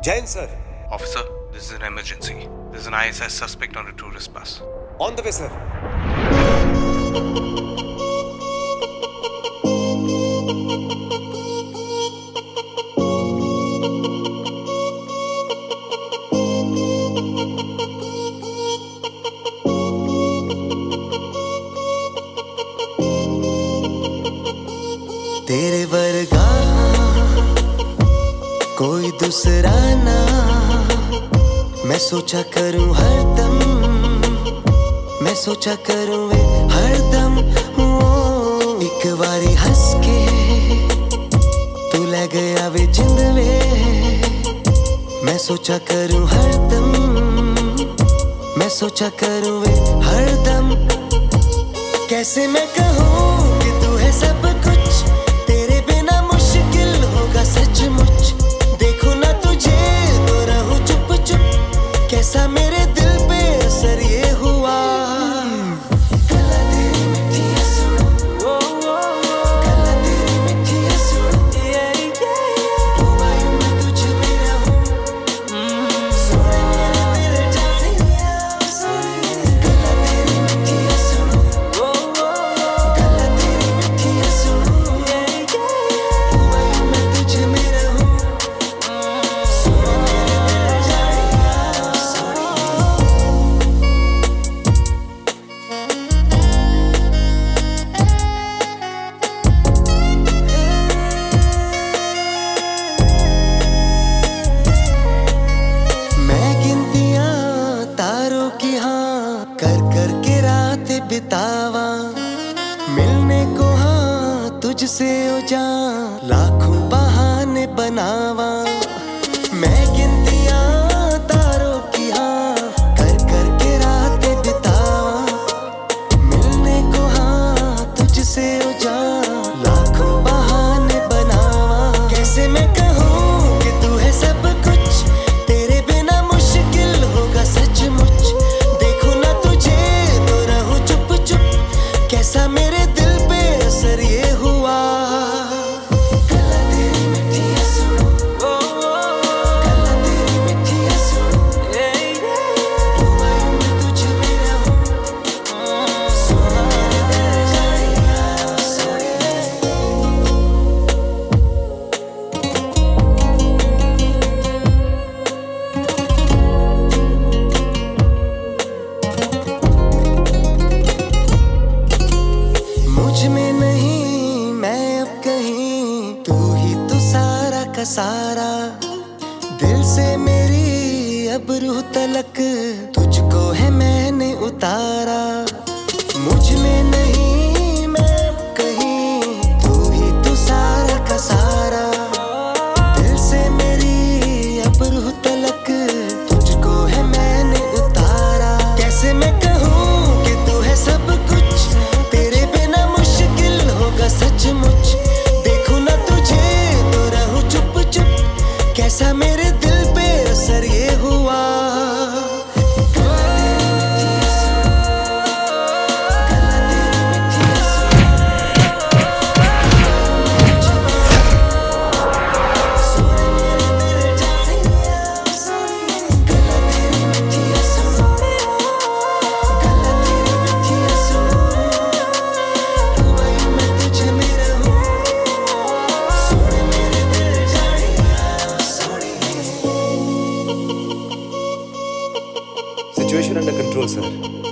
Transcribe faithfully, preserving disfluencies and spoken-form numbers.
Jain sir. Officer, this is an emergency. There's an I S S suspect on a tourist bus. On the way sir. तेरे वर्गा कोई दूसरा ना मैं सोचा करूं हरदम, मैं सोचा करूं वे हरदम। वो एक बारी हंस के तू ले गया वे जिंद वे, मैं सोचा करूं हरदम, मैं सोचा करूं वे हरदम। कैसे मैं कहूं कि तू है सब कुछ, तेरे बिना मुश्किल होगा सचमुच। देखो ना तुझे तो रहूं चुप चुप, कैसा मेरे दिल पे असर ये हुआ। गला तेरी मीठी सुनो, गला तेरी मीठी सुनो, हुआ यूं मैं तुझ में रहूं, सोने मेरे दिल जानिया। गला तेरी मीठी सुनो, गला तेरी मीठी सुनो, हुआ यूं मैं तुझ में रहूं, सोने मेरे दिल जानिया। मैं गिनतियां तारों की हाँ कर कर के रातें बितावा, मिलने को हाँ तुझसे ओ जान लाखों बहाने बनावा। मैं गिनतियां तारों की हाँ कर कर के रातें बितावा, मिलने को हाँ तुझसे ओ जान लाखों बहाने बनावा। कैसे मैं कहूँ कि तू है सब कुछ, तेरे बिना मुश्किल होगा सचमुच। देखो ना तुझे तो रहूं चुप चुप, कैसा मेरे दिल पे असर ये हुआ। गला तेरी मीठी सुनो, गला तेरी मीठी सुनो, हुआ यूं मैं तुझ में रहूं, सोना मेरे दिल जानिया। मुझ में नहीं मैं अब कहीं, तू ही तो सारा का सारा। दिल से मेरी अब रूह तलक तुझको है मैंने उतारा। मुझ में नहीं मैं अब कहीं, तू ही तो सारा का सारा। दिल से मेरी अब रूह तलक तुझको है मैंने उतारा। कैसे मैं कहूँ कि तू है सब कुछ, तेरे बिना मुश्किल होगा सचमुच। देखो ना तुझे तो रहूं चुप चुप, कैसा मेरे दिल पे असर ये हुआ। गला तेरी मीठी सुनो, गला तेरी मीठी सुनो, सोने मेरे दिल जानिया। गला तेरी मीठी सुनो, गला तेरी मीठी सुनो, हुआ यूं मैं तुझ में रहूं, सोने मेरे दिल जानिया। Situation under control sir.